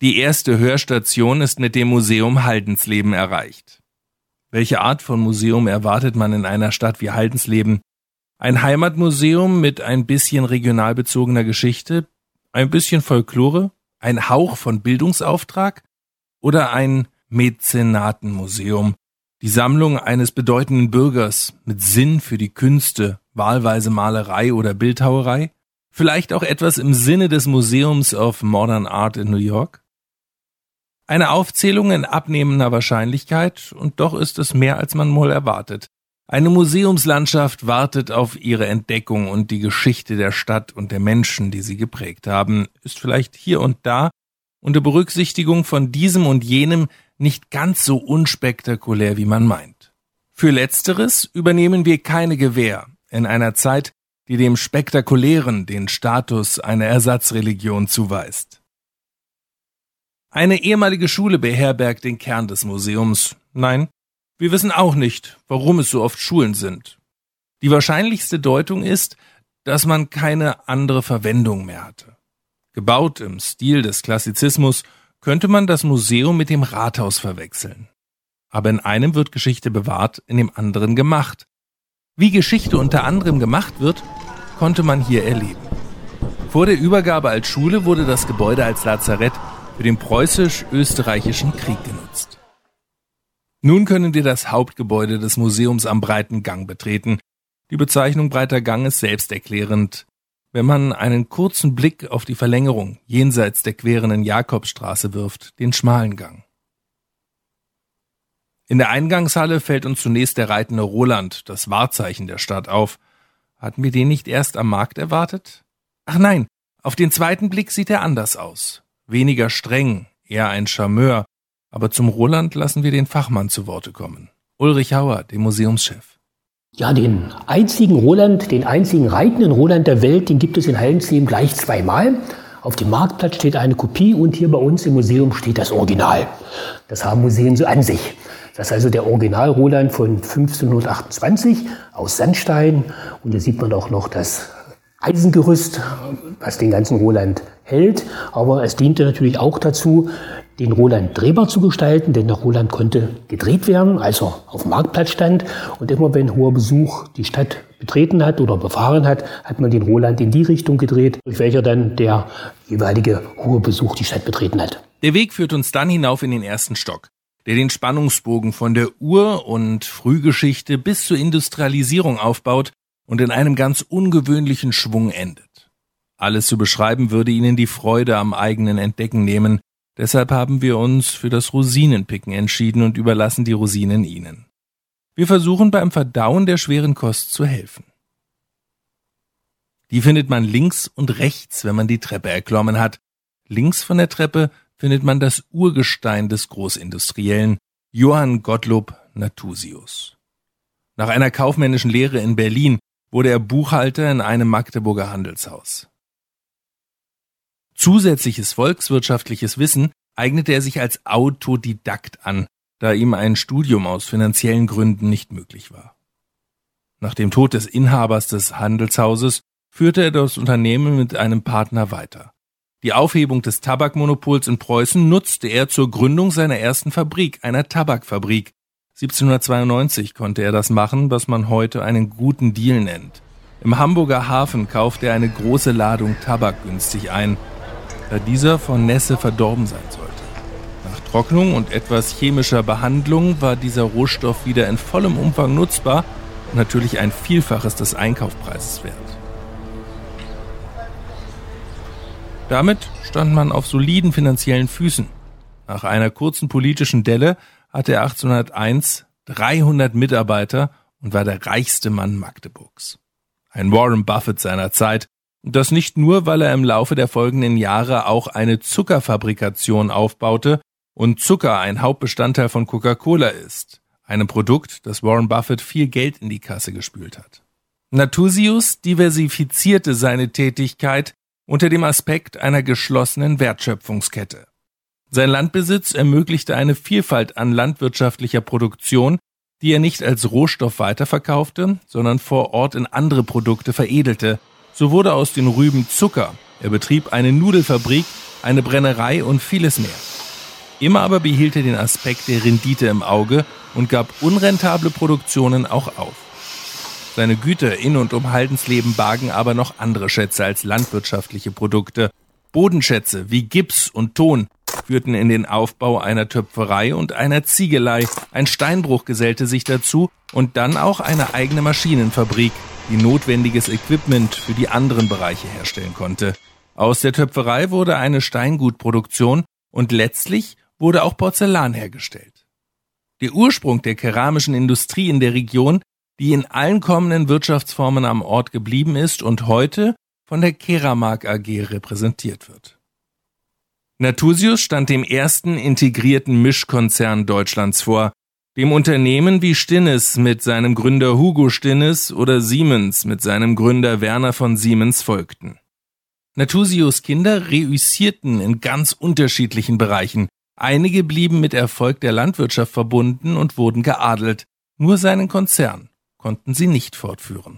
Die erste Hörstation ist mit dem Museum Haldensleben erreicht. Welche Art von Museum erwartet man in einer Stadt wie Haldensleben? Ein Heimatmuseum mit ein bisschen regional bezogener Geschichte, ein bisschen Folklore, ein Hauch von Bildungsauftrag oder ein Mäzenatenmuseum, die Sammlung eines bedeutenden Bürgers mit Sinn für die Künste, wahlweise Malerei oder Bildhauerei? Vielleicht auch etwas im Sinne des Museums of Modern Art in New York? Eine Aufzählung in abnehmender Wahrscheinlichkeit, und doch ist es mehr, als man wohl erwartet. Eine Museumslandschaft wartet auf ihre Entdeckung und die Geschichte der Stadt und der Menschen, die sie geprägt haben, ist vielleicht hier und da unter Berücksichtigung von diesem und jenem nicht ganz so unspektakulär, wie man meint. Für Letzteres übernehmen wir keine Gewähr in einer Zeit, die dem Spektakulären den Status einer Ersatzreligion zuweist. Eine ehemalige Schule beherbergt den Kern des Museums. Nein, wir wissen auch nicht, warum es so oft Schulen sind. Die wahrscheinlichste Deutung ist, dass man keine andere Verwendung mehr hatte. Gebaut im Stil des Klassizismus könnte man das Museum mit dem Rathaus verwechseln. Aber in einem wird Geschichte bewahrt, in dem anderen gemacht. Wie Geschichte unter anderem gemacht wird, konnte man hier erleben. Vor der Übergabe als Schule wurde das Gebäude als Lazarett für den preußisch-österreichischen Krieg genutzt. Nun können wir das Hauptgebäude des Museums am Breiten Gang betreten. Die Bezeichnung Breiter Gang ist selbsterklärend. Wenn man einen kurzen Blick auf die Verlängerung jenseits der querenden Jakobsstraße wirft, den schmalen Gang. In der Eingangshalle fällt uns zunächst der reitende Roland, das Wahrzeichen der Stadt, auf. Hatten wir den nicht erst am Markt erwartet? Ach nein, auf den zweiten Blick sieht er anders aus. Weniger streng, eher ein Charmeur, aber zum Roland lassen wir den Fachmann zu Worte kommen. Ulrich Hauer, den Museumschef. Ja, den einzigen Roland, den einzigen reitenden Roland der Welt, den gibt es in Haldensleben gleich zweimal. Auf dem Marktplatz steht eine Kopie und hier bei uns im Museum steht das Original. Das haben Museen so an sich. Das ist also der Original-Roland von 1528 aus Sandstein. Und da sieht man auch noch das Eisengerüst, was den ganzen Roland hält. Aber es diente natürlich auch dazu, den Roland drehbar zu gestalten, denn der Roland konnte gedreht werden, als er auf dem Marktplatz stand. Und immer wenn hoher Besuch die Stadt betreten hat oder befahren hat, hat man den Roland in die Richtung gedreht, durch welcher dann der jeweilige hohe Besuch die Stadt betreten hat. Der Weg führt uns dann hinauf in den ersten Stock, der den Spannungsbogen von der Ur- und Frühgeschichte bis zur Industrialisierung aufbaut und in einem ganz ungewöhnlichen Schwung endet. Alles zu beschreiben würde Ihnen die Freude am eigenen Entdecken nehmen. Deshalb haben wir uns für das Rosinenpicken entschieden und überlassen die Rosinen Ihnen. Wir versuchen beim Verdauen der schweren Kost zu helfen. Die findet man links und rechts, wenn man die Treppe erklommen hat. Links von der Treppe findet man das Urgestein des Großindustriellen, Johann Gottlob Nathusius. Nach einer kaufmännischen Lehre in Berlin wurde er Buchhalter in einem Magdeburger Handelshaus. Zusätzliches volkswirtschaftliches Wissen eignete er sich als Autodidakt an, da ihm ein Studium aus finanziellen Gründen nicht möglich war. Nach dem Tod des Inhabers des Handelshauses führte er das Unternehmen mit einem Partner weiter. Die Aufhebung des Tabakmonopols in Preußen nutzte er zur Gründung seiner ersten Fabrik, einer Tabakfabrik. 1792 konnte er das machen, was man heute einen guten Deal nennt. Im Hamburger Hafen kaufte er eine große Ladung Tabak günstig ein, da dieser von Nässe verdorben sein sollte. Nach Trocknung und etwas chemischer Behandlung war dieser Rohstoff wieder in vollem Umfang nutzbar und natürlich ein Vielfaches des Einkaufspreises wert. Damit stand man auf soliden finanziellen Füßen. Nach einer kurzen politischen Delle hatte er 1801 300 Mitarbeiter und war der reichste Mann Magdeburgs. Ein Warren Buffett seiner Zeit, und das nicht nur, weil er im Laufe der folgenden Jahre auch eine Zuckerfabrikation aufbaute und Zucker ein Hauptbestandteil von Coca-Cola ist, einem Produkt, das Warren Buffett viel Geld in die Kasse gespült hat. Nathusius diversifizierte seine Tätigkeit unter dem Aspekt einer geschlossenen Wertschöpfungskette. Sein Landbesitz ermöglichte eine Vielfalt an landwirtschaftlicher Produktion, die er nicht als Rohstoff weiterverkaufte, sondern vor Ort in andere Produkte veredelte. So wurde aus den Rüben Zucker. Er betrieb eine Nudelfabrik, eine Brennerei und vieles mehr. Immer aber behielt er den Aspekt der Rendite im Auge und gab unrentable Produktionen auch auf. Seine Güter in und um Haldensleben bargen aber noch andere Schätze als landwirtschaftliche Produkte. Bodenschätze wie Gips und Ton führten in den Aufbau einer Töpferei und einer Ziegelei. Ein Steinbruch gesellte sich dazu und dann auch eine eigene Maschinenfabrik, die notwendiges Equipment für die anderen Bereiche herstellen konnte. Aus der Töpferei wurde eine Steingutproduktion und letztlich wurde auch Porzellan hergestellt. Der Ursprung der keramischen Industrie in der Region, die in allen kommenden Wirtschaftsformen am Ort geblieben ist und heute von der Keramark AG repräsentiert wird. Nathusius stand dem ersten integrierten Mischkonzern Deutschlands vor, dem Unternehmen wie Stinnes mit seinem Gründer Hugo Stinnes oder Siemens mit seinem Gründer Werner von Siemens folgten. Nathusius' Kinder reüssierten in ganz unterschiedlichen Bereichen. Einige blieben mit Erfolg der Landwirtschaft verbunden und wurden geadelt. Nur seinen Konzern konnten sie nicht fortführen.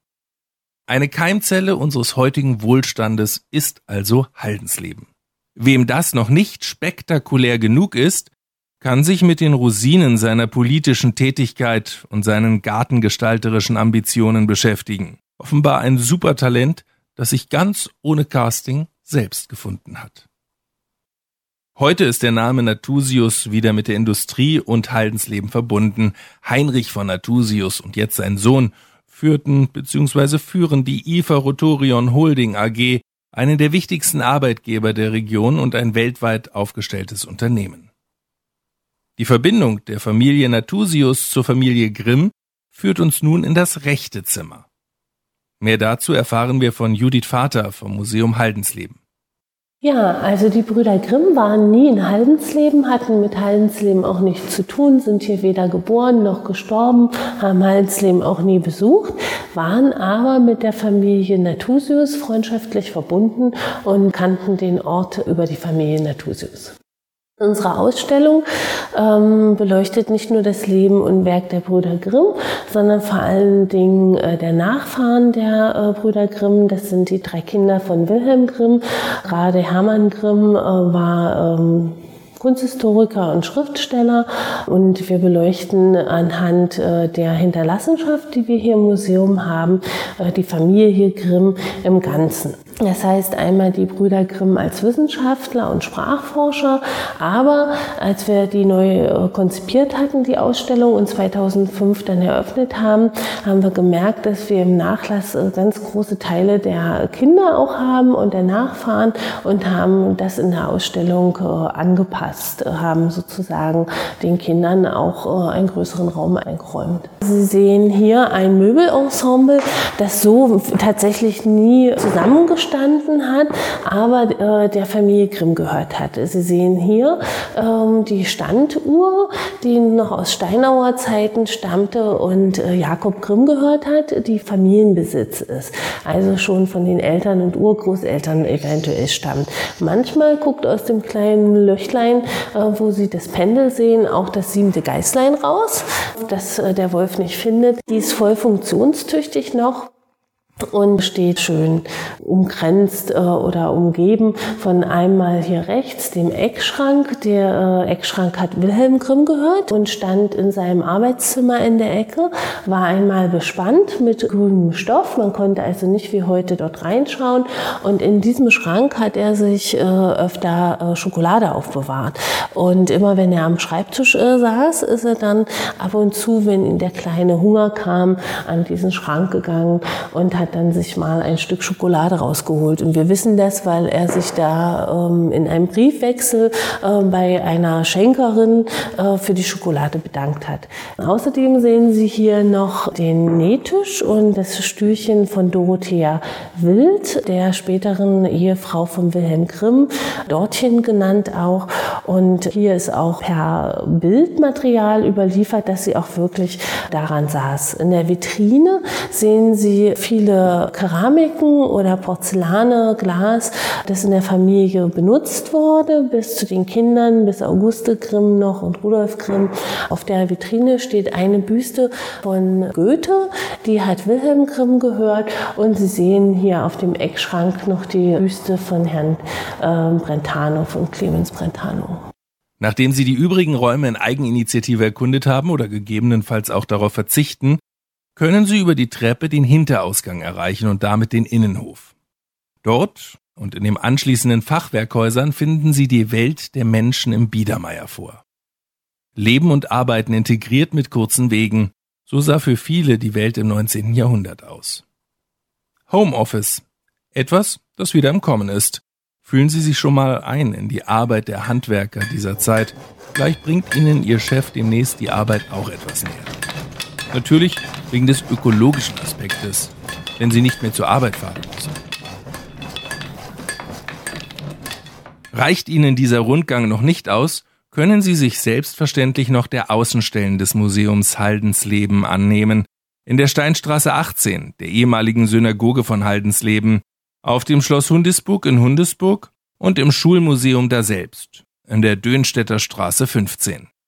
Eine Keimzelle unseres heutigen Wohlstandes ist also Haldensleben. Wem das noch nicht spektakulär genug ist, kann sich mit den Rosinen seiner politischen Tätigkeit und seinen gartengestalterischen Ambitionen beschäftigen. Offenbar ein Supertalent, das sich ganz ohne Casting selbst gefunden hat. Heute ist der Name Nathusius wieder mit der Industrie und Haldensleben verbunden. Heinrich von Nathusius und jetzt sein Sohn führten bzw. führen die IFA Rotorion Holding AG, einen der wichtigsten Arbeitgeber der Region und ein weltweit aufgestelltes Unternehmen. Die Verbindung der Familie Nathusius zur Familie Grimm führt uns nun in das rechte Zimmer. Mehr dazu erfahren wir von Judith Vater vom Museum Haldensleben. Ja, also die Brüder Grimm waren nie in Haldensleben, hatten mit Haldensleben auch nichts zu tun, sind hier weder geboren noch gestorben, haben Haldensleben auch nie besucht, waren aber mit der Familie Nathusius freundschaftlich verbunden und kannten den Ort über die Familie Nathusius. Unsere Ausstellung beleuchtet nicht nur das Leben und Werk der Brüder Grimm, sondern vor allen Dingen der Nachfahren der Brüder Grimm. Das sind die 3 Kinder von Wilhelm Grimm. Gerade Hermann Grimm war Kunsthistoriker und Schriftsteller und wir beleuchten anhand der Hinterlassenschaft, die wir hier im Museum haben, die Familie Grimm im Ganzen. Das heißt einmal die Brüder Grimm als Wissenschaftler und Sprachforscher, aber als wir die neu konzipiert hatten, die Ausstellung, und 2005 dann eröffnet haben, haben wir gemerkt, dass wir im Nachlass ganz große Teile der Kinder auch haben und der Nachfahren und haben das in der Ausstellung angepasst, haben sozusagen den Kindern auch einen größeren Raum eingeräumt. Sie sehen hier ein Möbelensemble, das so tatsächlich nie zusammengestanden hat, aber der Familie Grimm gehört hat. Sie sehen hier die Standuhr, die noch aus Steinauer Zeiten stammte und Jakob Grimm gehört hat, die Familienbesitz ist, also schon von den Eltern und Urgroßeltern eventuell stammt. Manchmal guckt aus dem kleinen Löchlein, wo Sie das Pendel sehen, auch das 7. Geißlein raus, das der Wolf nicht findet. Die ist voll funktionstüchtig noch und steht schön umgrenzt oder umgeben von einmal hier rechts dem Eckschrank. Der Eckschrank hat Wilhelm Grimm gehört und stand in seinem Arbeitszimmer in der Ecke, war einmal bespannt mit grünem Stoff. Man konnte also nicht wie heute dort reinschauen und in diesem Schrank hat er sich öfter Schokolade aufbewahrt. Und immer wenn er am Schreibtisch saß, ist er dann ab und zu, wenn ihm der kleine Hunger kam, an diesen Schrank gegangen und hat dann sich mal ein Stück Schokolade rausgeholt. Und wir wissen das, weil er sich da in einem Briefwechsel bei einer Schenkerin für die Schokolade bedankt hat. Außerdem sehen Sie hier noch den Nähtisch und das Stühlchen von Dorothea Wild, der späteren Ehefrau von Wilhelm Grimm, Dortchen genannt auch. Und hier ist auch per Bildmaterial überliefert, dass sie auch wirklich daran saß. In der Vitrine sehen Sie viele Keramiken oder Porzellane, Glas, das in der Familie benutzt wurde, bis zu den Kindern, bis Auguste Grimm noch und Rudolf Grimm. Auf der Vitrine steht eine Büste von Goethe, die hat Wilhelm Grimm gehört, und Sie sehen hier auf dem Eckschrank noch die Büste von Herrn Brentano, von Clemens Brentano. Nachdem Sie die übrigen Räume in Eigeninitiative erkundet haben oder gegebenenfalls auch darauf verzichten, können Sie über die Treppe den Hinterausgang erreichen und damit den Innenhof. Dort und in den anschließenden Fachwerkhäusern finden Sie die Welt der Menschen im Biedermeier vor. Leben und Arbeiten integriert mit kurzen Wegen, so sah für viele die Welt im 19. Jahrhundert aus. Homeoffice, etwas, das wieder im Kommen ist. Fühlen Sie sich schon mal ein in die Arbeit der Handwerker dieser Zeit. Vielleicht bringt Ihnen Ihr Chef demnächst die Arbeit auch etwas näher. Natürlich wegen des ökologischen Aspektes, wenn Sie nicht mehr zur Arbeit fahren müssen. Reicht Ihnen dieser Rundgang noch nicht aus, können Sie sich selbstverständlich noch der Außenstellen des Museums Haldensleben annehmen, in der Steinstraße 18, der ehemaligen Synagoge von Haldensleben, auf dem Schloss Hundisburg in Hundisburg und im Schulmuseum daselbst, in der Dönstädter Straße 15.